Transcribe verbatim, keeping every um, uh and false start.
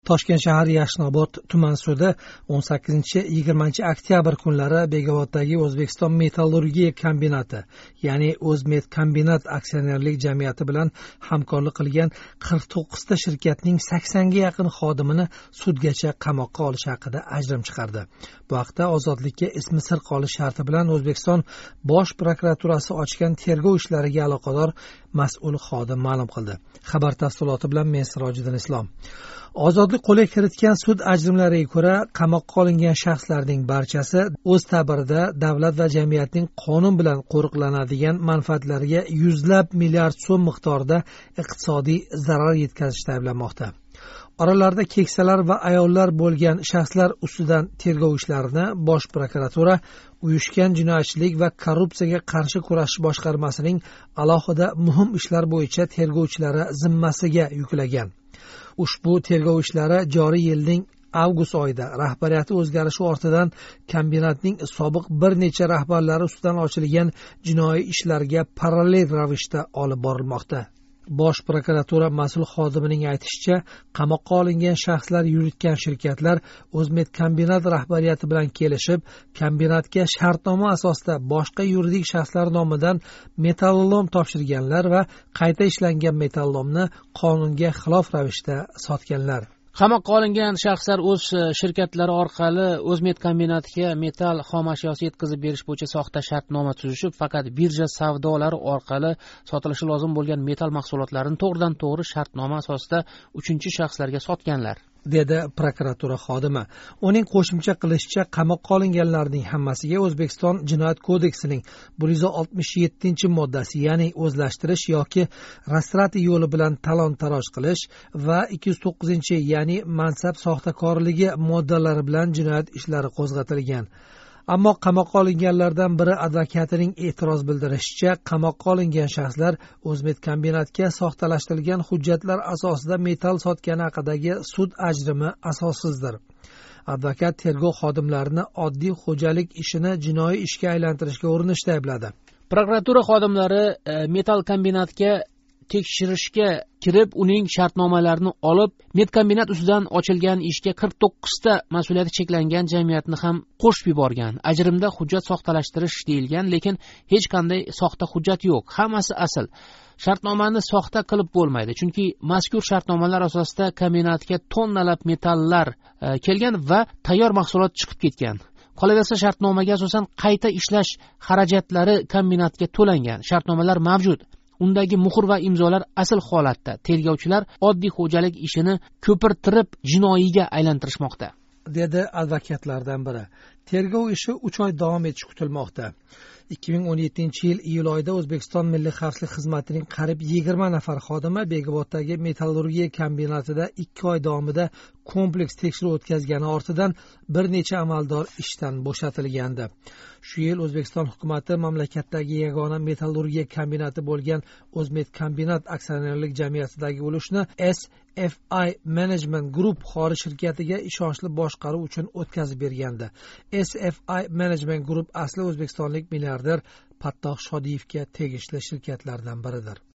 Toshkent shahar Yashnobod tuman sudi o'n sakkizinchi yigirmanchi oktyabr kunlari Begoboddagi O'zbekiston metallurgiya kombinati, ya'ni O'zmetkombinat aksionerlik jamiyati bilan hamkorlik qilgan qirq to'qqizta shirkatning saksonga yaqin xodimini sudgacha qamoqqa olish haqida ajrim chiqardi. Bu haqda Ozodlikka ismi sir qolish sharti bilan O'zbekiston Bosh prokuraturasi ochgan tergov ishlariga aloqador mas'ul xodim ma'lum qildi. Xabar tafsiloti bilan men Sirojiddin Islom. Ozodlik qo'lga kiritgan sud ajrimlariga ko'ra, qamoqqa olingan shaxslarning barchasi o'z ta'birida davlat va jamiyatning qonun bilan qo'riqlanadigan manfaatlariga yuzlab milliard so'm miqdorida iqtisodiy zarar yetkazishda ayblanmoqda. Oralarida keksalar va ayollar bo'lgan shaxslar ustidan tergov ishlarini Bosh prokuratura uyushgan jinoyatchilik va korrupsiyaga qarshi kurashish boshqarmasining alohida muhim ishlar bo'yicha tergovchilari zimmasiga yuklagan. Ushbu tergov ishlari joriy yilning avgust oyida rahbariyati o'zgarishi ortidan kombinatning sobiq bir necha rahbarlari ustidan ochilgan jinoiy ishlarga parallel ravishda olib borilmoqda. Bosh prokuratura mas'ul xodimining aytishicha, qamoqqa olingan shaxslar yuritgan shirkatlar O'zmetkombinat rahbariyati bilan kelishib, kombinatga shartnoma asosida boshqa yuridik shaxslar nomidan metallolom topshirganlar va qayta ishlangan metallolomni qonunga xilof ravishda sotganlar. Qamoqqa olingan shaxslar o'z shirkatlari orqali O'zmetkombinatga metall xom ashyosi yetkazib berish bo'yicha soxta shartnoma tuzishib, faqat birja savdolari orqali sotilishi lozim bo'lgan metall mahsulotlarini to'g'ridan to'g'ri shartnoma asosida uchinchi shaxslarga sotganlar, dedi prokuratura xodimi. Uning qo'shimcha qilishicha, qamoqqa olinganlarning hammasiga O'zbekiston Jinoyat kodeksining bir yuz oltmish yettinchi moddasi, ya'ni o'zlashtirish yoki rastrati yo'li bilan talon-taroj qilish va ikki yuz to'qqizinchi ya'ni mansab soxtakorligi moddalari bilan jinoyat ishlari qo'zg'atilgan. Ammo qamoqqa olinganlardan biri advokatining e'tiroz bildirishicha, qamoqqa olingan shaxslar O'zmetkombinatga soxtalashtirilgan hujjatlar asosida metall sotgani haqidagi sud ajrimi asossizdir. Advokat tergov xodimlarini oddiy xo'jalik ishini jinoiy ishga aylantirishga urinishda aybladi. Prokuratura xodimlari e, metall kombinatga tekshirishga kirib, uning shartnomalarini olib, Metkombinat ustidan ochilgan ishga qirq to'qqizta mas'uliyati cheklangan jamiyatni ham qo'shib yuborgan. Ajrimda hujjat soxtalashtirish deyilgan, lekin hech qanday soxta hujjat yo'q. Hammasi asl. Shartnomani soxta qilib bo'lmaydi, chunki mazkur shartnomalar asosida kombinatga tonnalab metallar e, kelgan va tayyor mahsulot chiqib ketgan. Qolaversa, shartnomaga asosan qayta ishlash xarajatlari kombinatga to'langan. Shartnomalar mavjud. Undagi muhr va imzolar asl holatda. Tergovchilar oddiy xo'jalik ishini ko'pirtirib jinoiyga aylantirishmoqda, dedi advokatlardan biri. Tergov ishi uch oy davom etishi kutilmoqda. ikki ming o'n yettinchi yil iyul oyida O'zbekiston Milliy xavfsizlik xizmatining qariyb yigirma nafar xodimi Begoboddagi metallurgiya kombinatida ikki oy davomida kompleks tekshiruv o'tkazgani ortidan bir necha amaldor ishdan bo'shatilgandi. Shu yil O'zbekiston hukumati mamlakatdagi yagona metallurgiya kombinati bo'lgan O'zmetkombinat aksionerlik jamiyatidagi ulushni S F I Management Group xorij shirkatiga ishonchli boshqaruv uchun o'tkazib bergandi. S F I Management Group asli o'zbekistonlik milliarder Pattoh Shodiyevga tegishli shirkatlardan biridir.